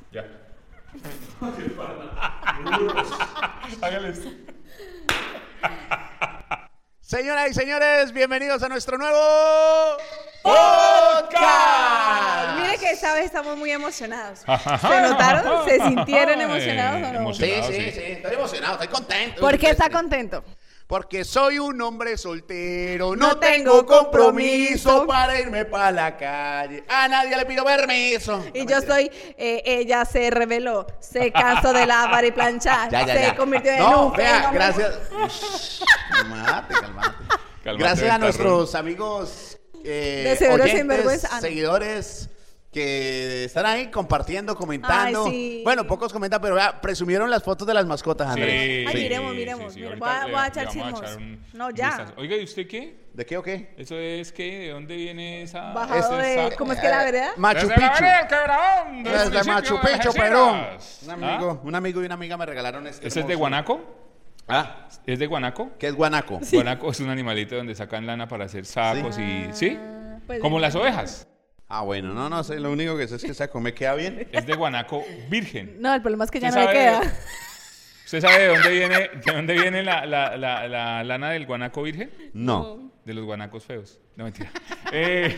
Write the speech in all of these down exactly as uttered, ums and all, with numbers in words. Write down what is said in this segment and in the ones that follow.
Ya. Hágale esto. Señoras y señores, bienvenidos a nuestro nuevo podcast. Mire que esta vez estamos muy emocionados. ¿Se notaron? ¿Se sintieron emocionados o no? Sí, sí, sí, sí, estoy emocionado, estoy contento. ¿Por qué está contento? Porque soy un hombre soltero, No no, tengo tengo compromiso compromiso. para irme para la calle. A nadie le pido permiso. Y No, yo mentira. soy, eh, ella se reveló, se cansó de lavar y planchar, Ya, ya, se ya. convirtió en No, un vea, fenómeno. gracias. Ush, calmate, calmate. Calmate, Gracias a ventarrón. nuestros amigos eh, De Severos oyentes, Sinvergüenza. Ah, no. seguidores que están ahí compartiendo, comentando. Ay, sí. Bueno, pocos comentan, pero vea, presumieron las fotos de las mascotas, Andrés. Ay, miremos, miremos, mire, voy a- Ahorita voy a le- echar le vamos a chismos. un No, ya. vistazo. Oiga, ¿y usted qué? ¿De qué o qué? ¿Eso es qué? ¿De dónde viene esa? Bajado ese de, saco? ¿cómo es que la vereda? Machu Desde la Picchu. vereda del Quebradón, del Desde municipio Machu de Picchu, Perú. Algeciras. Un amigo, un amigo y una amiga me regalaron este. ¿Ah? ¿Ese es de hermoso- guanaco? Ah, ¿Es de guanaco? ¿qué es guanaco? Guanaco es un animalito donde sacan lana para hacer sacos y... ¿Sí? Pues, Como las ovejas. Ah, bueno, no, no sé, lo único que sé es que saco me queda bien. Es de guanaco virgen. No, el problema es que ya no ¿Usted le sabe- queda. ¿Usted sabe de dónde viene, de dónde viene la, la, la, la lana del guanaco virgen? No. De los guanacos feos. No, mentira. Eh,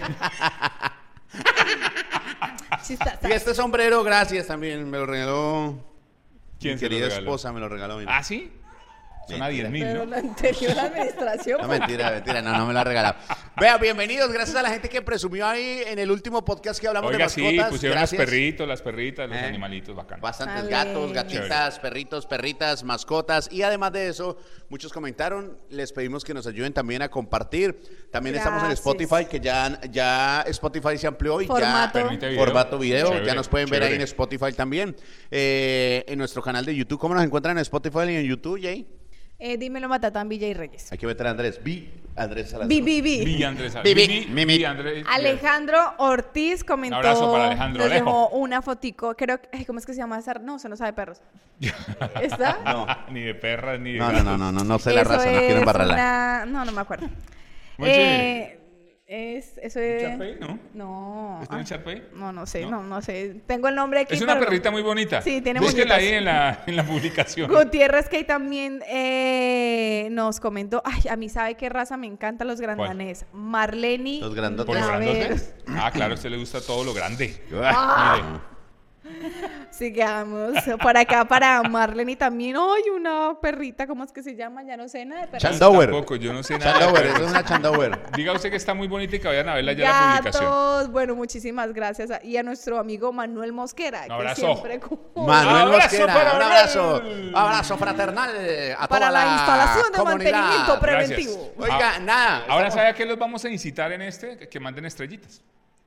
Chistaza. Y este sombrero, gracias también, me lo regaló ¿Quién mi se lo querida regaló? esposa, me lo regaló. mira. ¿Ah, sí? Son a Mentira. diez mil, Pero ¿no? la anterior administración. No, mentira, mentira, no, no me lo ha regalado. Vea, bienvenidos, gracias a la gente que presumió ahí en el último podcast que hablamos Oiga, de sí, mascotas. pusieron gracias. los perritos, las perritas, los Eh. animalitos, bacán. Bastantes Está gatos, bien. gatitas, perritos, perritas, mascotas. Y además de eso, muchos comentaron. Les pedimos que nos ayuden también a compartir. También estamos en Gracias. Spotify, que ya, ya Spotify se amplió y Formato. ya Permite video. formato video. Chévere, ya nos pueden ver ahí en chévere. Spotify también. Eh, en nuestro canal de YouTube. ¿Cómo nos encuentran en Spotify y en YouTube, Jay? Eh, dímelo, Matatán, Villa y Reyes. Hay que meter a Andrés. Vi Andrés Salazar. Vi, vi, vi. Vi Andrés. Vi, vi, Vi, mi, mi. vi Andrés. Alejandro Ortiz comentó. Un abrazo para Alejandro, nos Alejo. dejó una fotico. Creo que. ay, ¿Cómo es que se llama esa? No, eso no sabe perros. ¿Está? No. Ni de perras, ni de No, no, gatos. no, no, no, no sé la Eso raza, no quiero es embarrarla. una- No, no me acuerdo. Muy Eh, es, eso es... ¿Charpey, no? No. ¿Está en ay, Charpey? No, no sé, ¿No? no, no sé. Tengo el nombre aquí. Es una pero no. perrita muy bonita. Sí, tiene Búsquenla ahí moñitos. en la, en la publicación. Gutiérrez que también eh, nos comentó, ay, a mí sabe qué raza me encantan los grandanés. Marleni. Los grandotes. ¿Por los a ver, grandotes? Ah, claro, a usted le gusta todo lo grande. Ah. Mire. Sigamos. Por acá para Marleni también. Ay, una perrita, ¿cómo es que se llama? Ya no sé nada de perrita. Chandower. Tampoco, yo no sé nada. de Chandower, perros. eso es una Chandower. Diga usted que está muy bonita y que vayan a verla ya en la publicación. Gatos. Bueno, muchísimas gracias. a- y a nuestro amigo Manuel Mosquera. Un abrazo. Que siempre como- Manuel Abrazo Mosquera, para un abrazo, Manuel. abrazo fraternal a para toda la, la instalación de comunidad. mantenimiento Gracias. preventivo. Oiga, Ah, nada. Ahora, estamos- ¿sabe a qué los vamos a incitar en este? Que- Que manden estrellitas.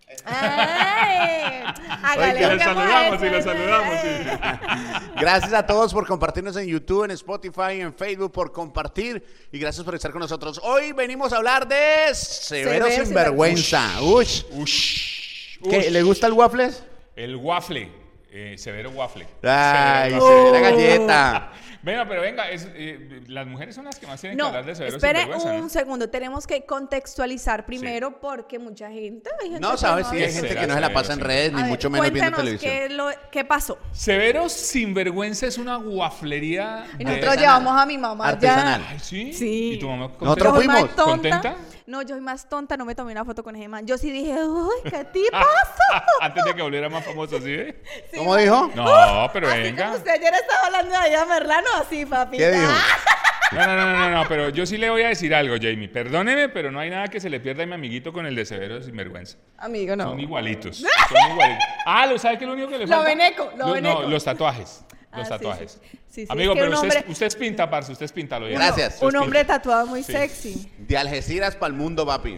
Ay, hágale, Oiga, juguemos los saludamos, a y los eso, saludamos, eh. Gracias a todos por compartirnos en YouTube, en Spotify, en Facebook, por compartir y gracias por estar con nosotros. Hoy venimos a hablar de Severo Severo Sinvergüenza. Ush. Ush. ¿Qué, Ush. ¿Le gusta el waffles? El waffle. Eh, severo waffle. Ay, Severo se waffle. ve la galleta. Venga, pero venga, es, eh, las mujeres son las que más tienen que No, hablar de severo espere sinvergüenza, un ¿no? segundo. Tenemos que contextualizar primero porque mucha gente... hay gente No, que sabes, sí, ha hay visto. gente será que no se la severo pasa en sinvergüenza? redes, ni A ver, mucho menos viendo cuéntanos televisión. qué, lo- qué pasó. Severo sinvergüenza es una guaflería. Y de- nosotros Artesanal. llevamos a mi mamá Artesanal. ya... Ay, ¿sí? Sí. ¿Y tu mamá contenta? Nosotros Yo soy más fuimos. tonta. ¿Contenta? No, yo soy más tonta, no me tomé una foto con ese man. Yo sí dije, uy, ¿qué tipazo? Antes de que volviera más famoso, ¿sí? ve? Sí, ¿Cómo dijo? No, pero así venga. como usted ayer estaba hablando de allá, Merlano, así, papi. ¿Qué dijo? No, no, no, no, no, pero yo sí le voy a decir algo, Jamie. Perdóneme, pero no hay nada que se le pierda a mi amiguito con el de severo sinvergüenza. Amigo, no. Son igualitos. Son igualitos. Ah, ¿lo sabe qué es lo único que le Lo falta? veneco, lo No, veneco. los tatuajes. Los Ah, sí, tatuajes. sí, sí. Sí, sí, Amigo, es que pero un usted, hombre- usted es pinta, parce, usted es píntalo. ya. Gracias. Usted Un es hombre pinta. tatuado muy Sí. sexy. De Algeciras para el mundo, papi.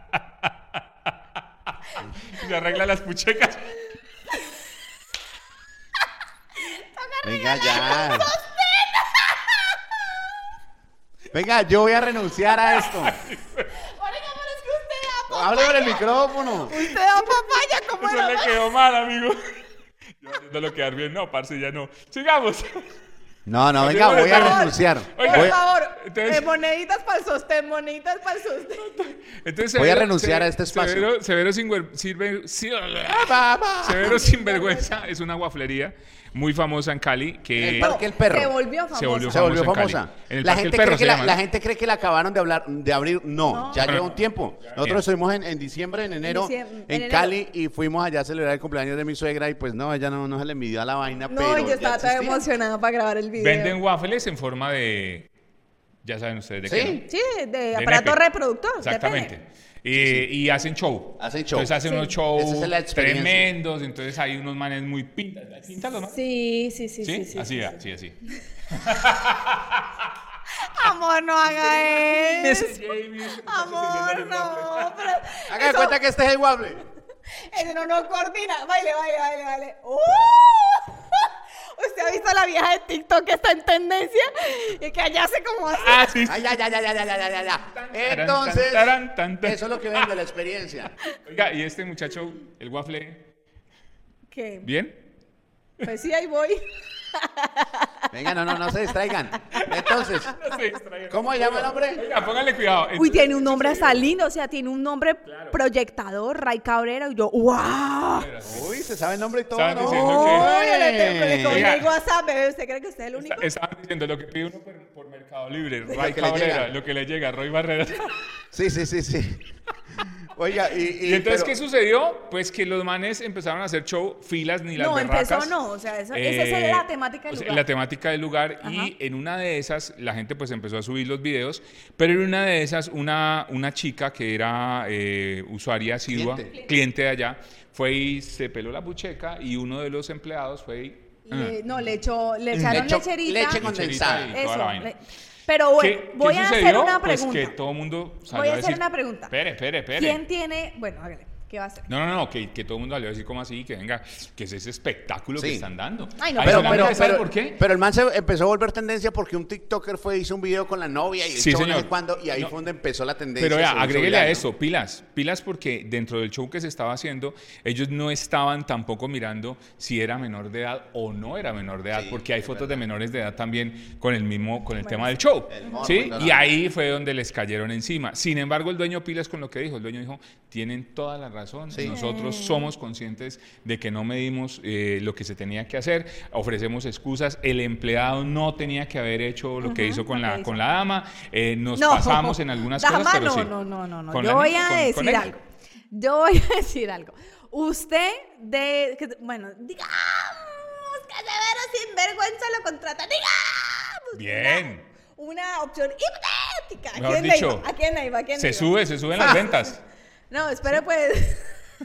Se arregla las puchecas. Venga ya. Venga, yo voy a renunciar a esto. Oiga, pero es que usted da, Hable por el micrófono. usted da papaya como Eso era. le quedó mal, amigo. Yo haciéndolo quedar bien. No, parce, ya no. Sigamos. No, no, venga, voy a renunciar. Oiga, Por Voy, favor, entonces- eh, moneditas para el sostén, moneditas para el sostén. Entonces, Voy a Severo- renunciar Se- a este espacio. Severo, Severo, Sinver- Silver- sí- va, va. Severo Sinvergüenza es una guaflería muy famosa en Cali que... El Parque El Perro. Se volvió famosa. Se volvió Se volvió famosa en famosa. Cali. En el La Parque El gente, Perro cree se que la, llama, la ¿no? gente cree que la acabaron de hablar de abrir. No, No. ya Bueno, lleva un tiempo. Nosotros bien. estuvimos en, en diciembre, en enero, en, diciembre- en enero. Cali y fuimos allá a celebrar el cumpleaños de mi suegra y pues no, ella no, no se le envidió a la vaina, No, pero yo ya estaba tan existía. emocionada para grabar el video. Venden waffles en forma de... Ya saben ustedes de Sí. qué, ¿no? Sí, de, aparato nepe. reproductor. de Exactamente. pene. Y, y hacen show. Hacen show. Entonces hacen Sí. unos shows Esa es la experiencia. tremendos. Entonces hay unos manes muy pintas. Píntalo, ¿no? Sí, sí, sí, ¿Sí? sí. sí, así, sí, así, así. Amor, no haga eso. Jamie. Amor, no. Pero Haga de eso- cuenta que este es el waffle. Eso no nos coordina. Baile, baile, baile, baile. ¡Uh! ¿Usted ha visto a la vieja de TikTok que está en tendencia? Y que allá hace como así. Ah, sí. Ay, ya, ya, ya, ya, ya, ya, ya, ya. Entonces, Taran, tan, tan. eso es lo que vende la experiencia. Oiga, ¿y este muchacho, el waffle, ¿Qué? bien? Pues sí, ahí voy. Venga, no, no, no se distraigan. Entonces, No se distraigan. ¿cómo se llama el hombre? Oiga, póngale cuidado. Uy, Entonces, tiene un nombre hasta lindo. O sea, tiene un nombre proyectador, Ray Cabrera. Y yo, ¡wow! Uy, se sabe el nombre y todo, Estaban ¿no? diciendo que- Uy, yo le tengo que le cogí Oiga. el WhatsApp, bebé. ¿Usted cree que usted es el único? está- Estaban diciendo lo que pide uno por, por Mercado Libre. Lo Ray que le Cabrera, llega. lo que le llega, Roy Barrera. Sí, sí, sí, sí. Oiga, y... y- Y entonces, pero- ¿qué sucedió? Pues que los manes empezaron a hacer show, filas ni las No, berracas. empezó no. O sea, eso- esa es Eh, la temática del o sea, lugar. La temática del lugar. Ajá. Y en una de esas, la gente pues empezó a subir los videos. Pero en una de esas, una, una chica que era eh, usuaria asidua, Cliente. cliente. de allá, fue y se peló la bucheca. Y uno de los empleados fue y... Le- no, le echó, le Le echaron echó lecherita. leche Lecherita condensada. y toda Eso. la vaina. le- Pero bueno, ¿Qué, voy qué a sucedió? hacer una Pues pregunta. que todo el mundo salió Voy a a hacer decir... una pregunta. Espere, espere, espere. ¿Quién tiene? Bueno, hágale. ¿Qué va a hacer? No, no, no, que, que todo el mundo salió a decir como así, que venga, que es ese espectáculo Sí. que están dando. Ay, no, Ahí Pero, solamente, pero, ¿sabe pero, por qué? pero el man se empezó a volver tendencia porque un TikToker fue hizo un video con la novia y el Sí, show no señor. sé cuándo, y ahí No. fue donde empezó la tendencia. Pero se vea, hizo agréguele a viral, ¿no? eso, pilas, pilas porque dentro del show que se estaba haciendo, ellos no estaban tampoco mirando si era menor de edad o no era menor de edad, Sí, porque hay es fotos verdad. de menores de edad también con el mismo, con el Bueno, tema del show, el morbo ¿sí? y toda la Y ahí fue donde les cayeron encima. Sin embargo, el dueño pilas con lo que dijo, el dueño dijo, tienen toda la razón, Sí. nosotros somos conscientes de que no medimos eh, lo que se tenía que hacer, ofrecemos excusas, el empleado no tenía que haber hecho lo que hizo con lo que la, hizo. con la dama, eh, nos No, pasamos en algunas dama, cosas, pero no, sí. no, no, no, no. Con Yo la voy niña, a con- con decir ella. algo. Yo voy a decir algo. Usted de, que- bueno, digamos que Severo Sinvergüenza lo contrata, digamos. Bien. Una, una opción hipotética. ¿A Mejor quién le dicho, iba? ¿A quién le iba? ¿A quién Se le iba? sube, se suben las ventas. No, espere pues.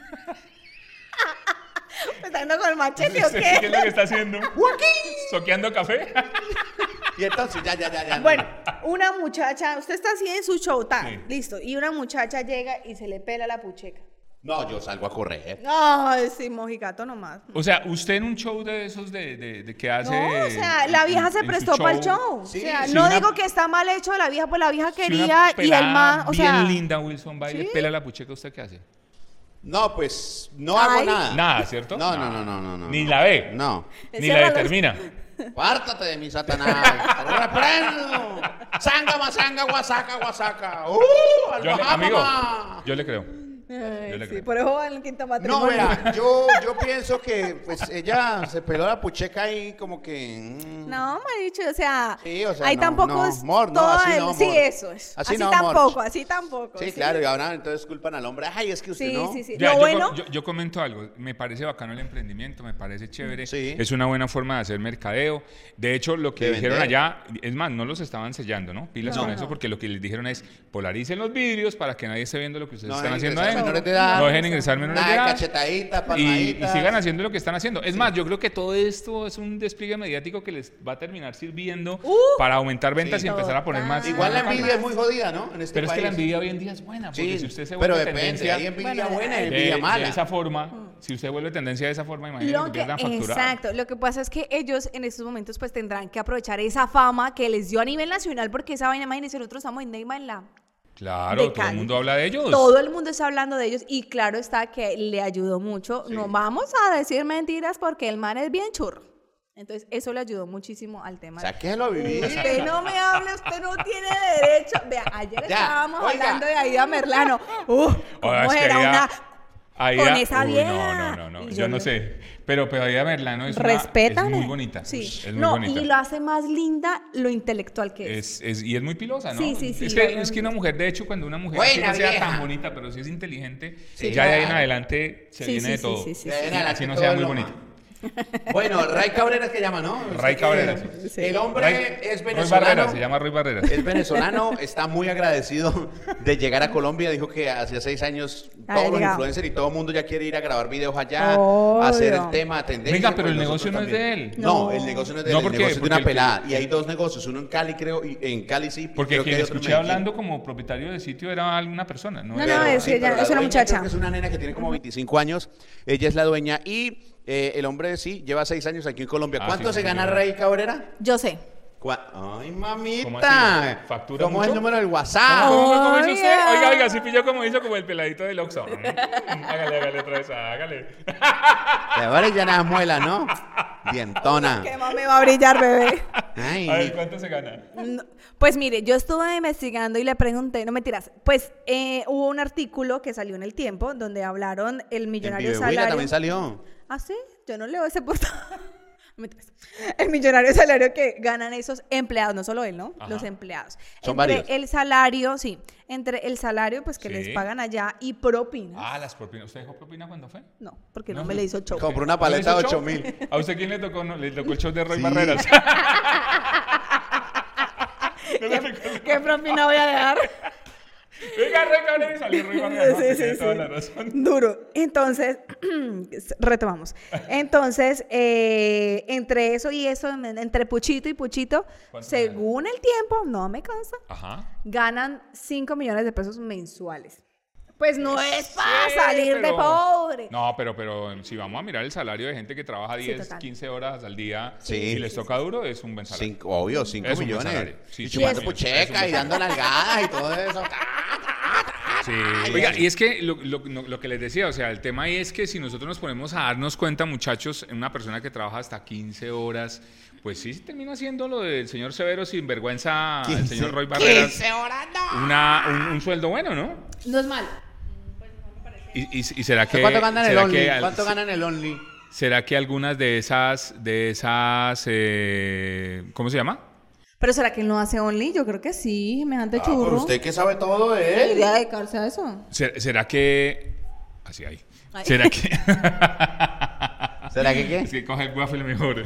¿Me está dando con el machete o ¿Qué es qué? lo que está haciendo? ¿Soqueando café? Y entonces, ya, ya, ya, ya. no. Bueno, una muchacha, usted está así en su show, tal, Sí. listo, y una muchacha llega y se le pela la pucheca. No, yo salgo a correr. Ay, sí, mojigato nomás. O sea, usted en un show de esos de, de, de que hace... No, o sea, la vieja se en su prestó para el show. Sí, o sea, sí, no una- digo que está mal hecho la vieja, pues la vieja si quería una y el pelada man, o bien sea, linda, Wilson, va y le ¿sí? pela la pucheca, ¿usted qué hace? No, pues no hago Ay. nada. Nada, ¿cierto? No, no, no, no, no, no. Ni no. la ve. No. Ni Cierra la los- determina. Pártate de mi Satanás. ¡Te lo reprendo! Sanga, masanga, guasaca, guasaca. ¡Uh! Yo le, Albahaca, amigo, mamá. yo le creo. Ay, Yo le sí, creo. por eso va en el quinto No, matrimonio. vea, yo, yo pienso que pues ella se peló la pucheca ahí como que... mm, No, me dicho, o sea, Sí, o sea, ahí no, tampoco no, es amor, no, todo así el- no, sí, amor. eso es. Así Así, no, amor. tampoco, así tampoco. Sí, claro, y ahora entonces culpan al hombre. Ay, es que usted Sí, no. sí, sí. Ya, Lo yo, bueno, co- yo, yo comento algo, me parece bacano el emprendimiento, me parece chévere, Sí. es una buena forma de hacer mercadeo. De hecho, lo que De dijeron vender. allá, es más, no los estaban sellando, ¿no? Pilas No, con no. eso, porque lo que les dijeron es polaricen los vidrios para que nadie esté viendo lo que ustedes No están dejen haciendo ingresar adentro. menores de edad. No dejen ingresar menores Nada de de edad. cachetadita, Y, y palmadita. sigan haciendo lo que están haciendo. Es más, yo creo que todo esto es un despliegue mediático que les va a terminar sirviendo Uh, para aumentar ventas sí. y empezar a poner más. Igual la más envidia es locales. muy jodida, ¿no? En este Pero es que la país. envidia hoy en día es buena, porque Sí, si usted se pero vuelve depende. tendencia Hay envidia Bueno, buena y de- de, envidia de mala. esa forma, si usted vuelve tendencia de esa forma, imagínese Lo que que, pierdan facturado. exacto, lo que pasa es que ellos en estos momentos pues tendrán que aprovechar esa fama que les dio a nivel nacional porque esa vaina, imagínense, nosotros estamos en Neymar en la... Claro, de todo el Cali. mundo habla de ellos. Todo el mundo está hablando de ellos y claro está que le ayudó mucho. No vamos a decir mentiras porque el man es bien churro. Entonces, eso le ayudó muchísimo al tema. Sáquelo a vivir. Usted no me hable, usted no tiene derecho. Vea, ayer Ya, estábamos oiga. hablando de Aida Merlano. Uf, ¿cómo Oiga, es que era Aida- una Aida- con esa uy, vieja? No, no, no, no. Y Yo no sé. Pero, pero Aida Merlano es, una, Respétame. es muy bonita. Sí. Es muy no, bonita. y lo hace más linda lo intelectual que es. Es, es, y es muy pilosa, ¿no? Sí, sí, sí, Es lo- que, es que una mujer, de hecho, cuando una mujer Buena así no sea vieja. tan bonita, pero sí es inteligente, Sí, ya de ahí en claro. adelante se Sí, viene sí, de sí, todo. sí, sí, De ahí en Así adelante no todo sea es muy lo bonita. más. Bueno, Ray Cabrera es que llama, ¿no? Ray Usted Cabrera, que- sí. El hombre Ray- es Roy venezolano. Barreras, se llama Roy Barreras. Es venezolano, está muy agradecido de llegar a Colombia. Dijo que hace seis años Ah, todos ya los llegado. influencers y todo el mundo ya quiere ir a grabar videos allá, Obvio. a hacer el tema, tendencia. Venga, pero pues el nosotros negocio no es de también. él. No, No. el negocio no es de él, No, el porque- negocio es de porque una el que- pelada. Y hay dos negocios, uno en Cali, creo, y en Cali sí. Porque creo que quien hay otro en escuché Medellín. hablando como propietario de sitio era alguna persona, ¿no? No, era- no, es Sí, ella- pero la es una dueña muchacha. creo que es una nena que tiene como veinticinco años. Ella es la dueña y eh, el hombre sí lleva seis años aquí en Colombia. Ah, ¿Cuánto sí, se sí, gana sí. Rey Cabrera? Yo sé. Cua- Ay, mamita. ¿Cómo así? ¿Factura ¿Cómo es el mucho? número del WhatsApp? ¿Cómo, cómo, cómo hizo usted? Oiga. Oiga, oiga, así pilló como hizo como el peladito del Oxxo. Mm, hágale, hágale otra vez, hágale. De verdad ya nada muela, ¿no? Dientona. ¿Qué más me va a brillar, bebé? Ay. A ver, ¿cuánto se gana? No, pues mire, yo estuve investigando y le pregunté, no mentiras, pues eh, hubo un artículo que salió en El Tiempo donde hablaron el En millonario Vive Huila salario. también salió. Ah, sí, yo no leo ese portal. No mentiras. El millonario salario que ganan esos empleados, no solo él, ¿no? Ajá. Los empleados. Son entre varios. el salario, sí, entre el salario pues que Sí. les pagan allá y propinas. Ah, las propinas. ¿Usted dejó propina cuándo fue? No, porque no, No, me no. le hizo show. Compró una ¿No le paleta de hizo ocho show? mil. ¿A usted quién le tocó? No, le tocó el show de Roy Sí. Barreras. ¿Qué, qué propina voy a dejar? Venga, Roy Cabrera y salió Roy Barreras. Sí, No, sí, tiene sí. toda la razón. Duro. Entonces, retomamos. Entonces, eh, entre eso y eso, entre Puchito y Puchito, ¿Cuánto según el tiempo, no me cansa, Ajá. ganan cinco millones de pesos mensuales. Pues no es para Sí, salir de pero- pobre. No, pero, pero si vamos a mirar el salario de gente que trabaja Sí, diez, total. quince horas al día Sí. y les toca duro, es un buen salario. Cinco, obvio, cinco Es un buen millones. salario. Sí, y sí, chupando sí, pucheca es un y buen dando nalgadas y todo eso. Sí. Oiga, y es que lo, lo- lo- lo que les decía, o sea, el tema ahí es que si nosotros nos ponemos a darnos cuenta, muchachos, en una persona que trabaja hasta quince horas, pues sí termina siendo lo del señor Severo Sinvergüenza, el quince, señor Roy Barreras, quince horas, no. una, un, un sueldo bueno, ¿no? No es malo. Y, y, y será que... ¿Cuánto ganan el será Only? que al- ¿Cuánto ganan el Only? ¿Será que algunas de esas, de esas, eh, ¿cómo se llama? Pero ¿será que él no hace Only? Yo creo que sí, semejante Ah, churro. pero usted que sabe todo de él. Debería dedicarse a eso. ¿Será, será que... Así hay. Ay. ¿Será que... ¿Será que qué? Es que coge el waffle mejor.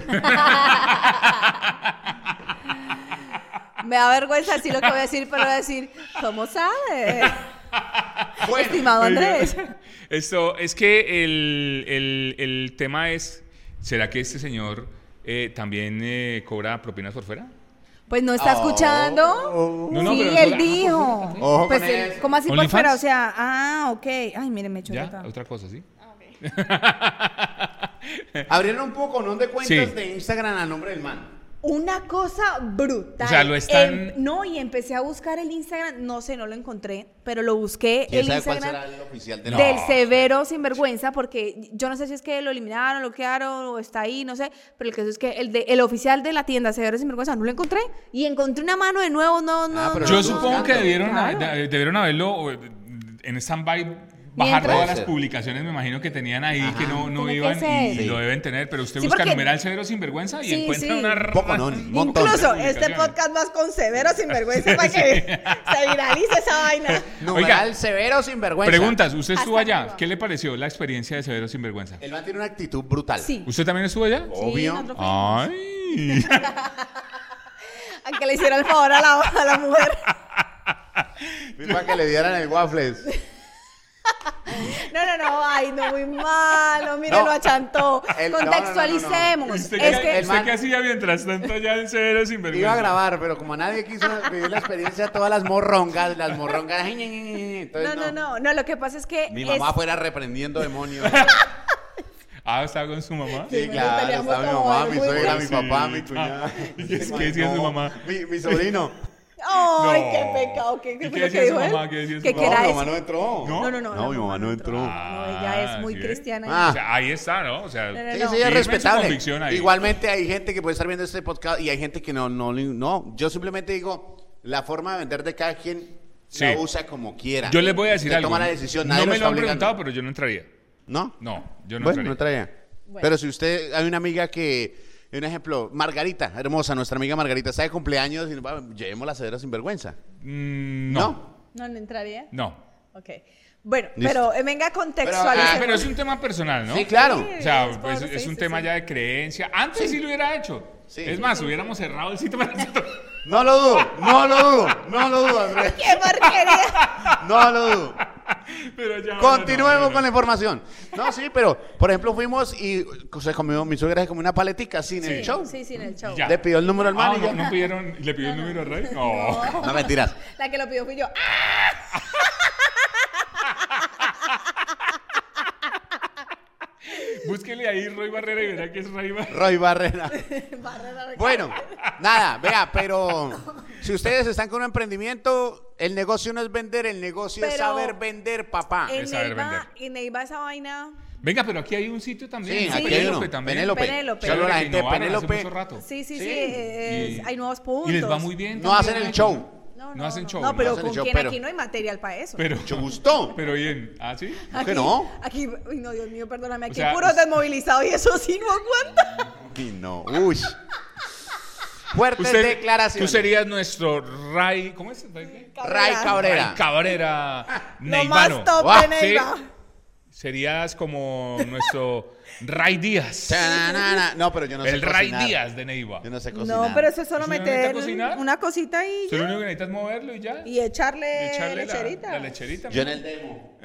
Me da vergüenza decir lo que voy a decir, pero voy a decir, ¿cómo sabe? Bueno, Estimado Andrés. Esto es que el, el- el tema es, ¿será que este señor eh, también eh, cobra propinas por fuera? Pues no está Oh. escuchando. No, no, sí, pero él eso- dijo. Ojo Pues, con él- eso. ¿cómo así por ¿OnlyFans? fuera? O sea, ah, ok. Ay, mire, me echó ¿Ya? acá. Otra cosa, ¿sí? Abrieron un poco, ¿no? De cuentas Sí. de Instagram a nombre del man. Una cosa brutal. O sea, lo están- Em, no, y empecé a buscar el Instagram. No sé, no lo encontré, pero lo busqué. ¿Quién El sabe cuál Instagram será el oficial de del la... Severo Sinvergüenza, porque yo no sé si es que lo eliminaron, lo quedaron, o está ahí, no sé. Pero el caso es que el, de, el oficial de la tienda Severo Sinvergüenza no lo encontré. Y encontré una mano de nuevo, no, no. Ah, pero no, Yo no, supongo no, que no, debieron, claro. de- debieron haberlo eh, en stand-by, bajar Mientras- todas las publicaciones, me imagino que tenían ahí, Ajá. que no, no ¿Cómo que iban es y eso? lo deben tener, pero usted Sí, busca porque- numeral Severo Sinvergüenza y Sí, encuentra sí. una... Un poco, ¿no? Un montón. Incluso de este publicaciones. podcast más con Severo Sinvergüenza para que se viralice esa vaina. Numeral Oiga, severo sinvergüenza. Preguntas, ¿usted estuvo Hasta allá? arriba. ¿Qué le pareció la experiencia de Severo Sinvergüenza? El man tiene una actitud brutal. Sí. ¿Usted también estuvo allá? Obvio. nosotros fuimos. Ay. A que le hiciera el favor a la, a la mujer. Para que le dieran el waffles. No, no, no, ay, no, muy malo, mire, No. lo achantó. El- no, no, no, Contextualicemos. ¿Usted, Es qué, que, usted man- qué hacía mientras tanto allá en Severo Sinvergüenza? Iba a grabar, pero como nadie quiso vivir la experiencia, todas las morrongas, las morrongas. Entonces, no, no, no, no, lo que pasa es que Mi es- mamá fuera reprendiendo demonios. Ah, ¿estaba con su mamá? Sí, nos claro, peleamos está mi como mamá, algo mi muy suegra, bueno. mi papá, mi Sí. cuñada. Ah, ¿y qué- qué decía su mamá? Mi, mi sobrino. Ay, No. qué pecado. ¿Qué, qué ¿Y fue qué lo que decía dijo su él? mamá? ¿Qué decía su Que, mamá? que No, era mi eso. mamá no entró. ¿No? No, no, no. No, mi mamá no entró. No, ella es muy ¿sí ve? cristiana. Ah. O sea, ahí está, ¿no? O sea, No, no, Sí, no. sí, firme es en su respetable. convicción ahí. Igualmente hay gente que puede estar viendo este podcast y hay gente que no, no, no. Yo simplemente digo, la forma de vender de cada quien Sí. la usa como quiera. yo les voy a decir Usted algo. toma la decisión, no nadie me está lo han obligando. preguntado, pero yo no entraría. ¿No? No, yo no Bueno, entraría. no traía. Bueno. Pero si usted, hay una amiga que, un ejemplo, Margarita, hermosa, nuestra amiga Margarita, está de cumpleaños y va, llevemos la cedera sin vergüenza. Mm, no. ¿No? ¿No le entraría? No. Ok. Bueno, Listo. pero eh, venga, contextualicemos. Ah, pero es un tema personal, ¿no? Sí, claro. O sea, Es pues, por- es sí, un sí, tema sí. ya de creencia. Antes sí, lo hubiera hecho. Sí. Es más, hubiéramos cerrado el sitio para nosotros. No lo dudo, no lo dudo, no lo dudo, Andrés. ¡Qué porquería! No lo dudo. Pero ya, Continuemos no, no, no. con la información. No, sí, pero, por ejemplo, fuimos y se comió, mi suegra se comió una paletica sin el show. Sí, sí, en el show. Ya. Le pidió el número al man Ah, y no, ya. no pidieron, ¿le pidió el número a Rey? No. No, mentiras. La que lo pidió fui yo. Búsquele ahí Roy Barrera y verá que es Rey Barrera. Roy Barrera. Barrera de- Bueno, nada, vea, pero si ustedes están con un emprendimiento, el negocio no es vender, el negocio es Pero- saber vender, papá. En Es saber Neiva, vender. en Neiva esa vaina. Venga, pero aquí hay un sitio también. Sí, ¿no? aquí hay Penélope uno. también. Penélope. Penélope. Solo la Chévere, que gente de innovaron hace Penélope mucho rato. Sí, sí, sí. Sí. eh, Y- hay nuevos puntos. Y les va muy bien. No también, hacen el ¿no? show. No, No hacen show, No, no pero hacen el con show, quién pero- aquí no hay material para eso. Pero, Mucho gusto. pero bien. ¿Ah, sí? que no? Aquí, uy, no, Dios mío, perdóname. Aquí sea, puros desmovilizados y eso sí no aguanta. Y no, uy. Fuertes Usted, declaraciones. tú serías nuestro Ray. ¿Cómo es? ¿Ray qué? Ray Cabrera. Ray Cabrera. Lo Neivano. más top Guau, de Neiva. Sí. Serías como nuestro Ray Díaz. Chanana. No, pero yo no sé El Ray cocinar. Díaz de Neiva. Yo no sé cocinar. No, pero eso es solo ¿Usted no necesita meter cocinar? una cosita y Solo ya. lo único que necesitas es moverlo y ya. Y echarle, Echarle la- lecherita. La, lecherita. Yo en el demo.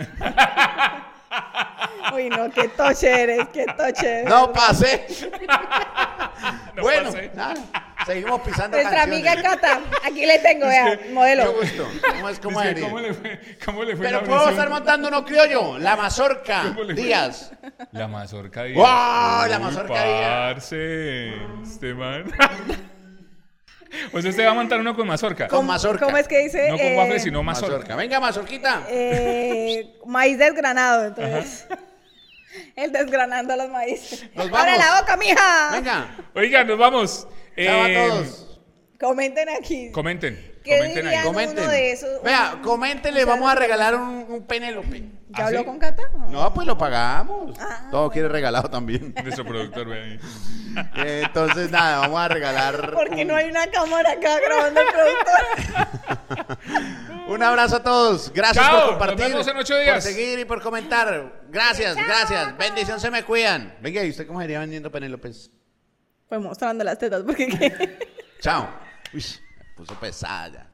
Uy, no, qué toche eres, qué toche eres. No pasé. No bueno, pasé. nada, seguimos pisando Nuestra canciones. amiga Cata, aquí le tengo, vea, modelo. Mucho gusto. ¿Cómo es cómo Es que, sería? ¿Cómo le fue, cómo le fue Pero la puedo audición? estar montando uno criollo. La mazorca. ¿Cómo le fue? Díaz. La mazorca Díaz. ¡Wow! La Uy, mazorca Díaz. parce, este man. O sea, usted va a montar uno con mazorca. Con mazorca. ¿Cómo es que dice? No con Eh, waffle, sino mazorca. Mazorca. Venga, mazorquita. eh, maíz desgranado, entonces. El desgranando los maíces. Nos ¡Abre vamos. la boca, mija! Venga. Oigan, nos vamos. Chao a Eh, todos. Comenten aquí. Comenten. ¿Qué Comenten ahí. dirían? Comenten. uno de esos, Vea, un- coméntenle. un Vamos a saludo. regalar un, un Penélope. ¿Ya ¿Ah, habló sí? con Cata? No, pues lo pagamos. Ah, Todo quiere regalado también. Nuestro productor, ve ahí. Eh, Entonces, nada, vamos a regalar. Porque un- no hay una cámara acá grabando el productor. Un abrazo a todos. Gracias Chao, por nos compartir. vemos en ocho días. Por seguir y por comentar. Gracias, gracias. Bendición, se me cuidan. Venga, ¿y usted cómo sería vendiendo Penélopes? Pues mostrando las tetas, porque ¿qué? Chao. Uy, me puso pesada ya.